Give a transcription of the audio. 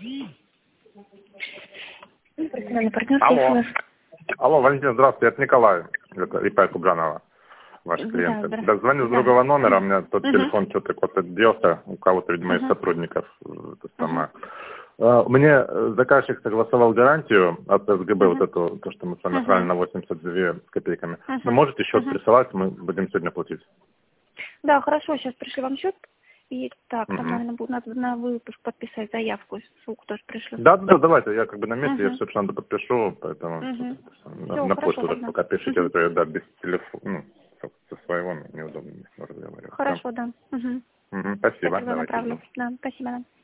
Профессиональный партнер, Алло. слушаю вас. Алло, Валентина, здравствуйте, это Николай, это ИП Кубранова, ваши Да, клиенты. здравствуйте. Да, звоню с Да. другого номера, у меня тот Мгм. телефон что-то куда-то делся, у кого-то, видимо, из Мгм. сотрудников. Это самое. Мне заказчик согласовал гарантию от СГБ, вот Мгм. эту, то, что мы с вами Мгм. отправили на 82 с копейками. Мгм. Но можете счет Мгм. присылать, мы будем сегодня платить. Да, хорошо, сейчас пришли вам счет. И так, там, Мгм. наверное, надо на выпуск подписать заявку, ссылку тоже пришлю. Да, давайте, я как бы на месте, я Мгм. все, что надо, подпишу, поэтому Мгм. на, Все, на хорошо почту так тогда. пока пишите, Мгм. а то я, да, без телефона, со своего неудобно разговаривать. Всё. Хорошо, да. Мгм. Я Спасибо, тогда давайте направлю. жду. Да, спасибо. Да.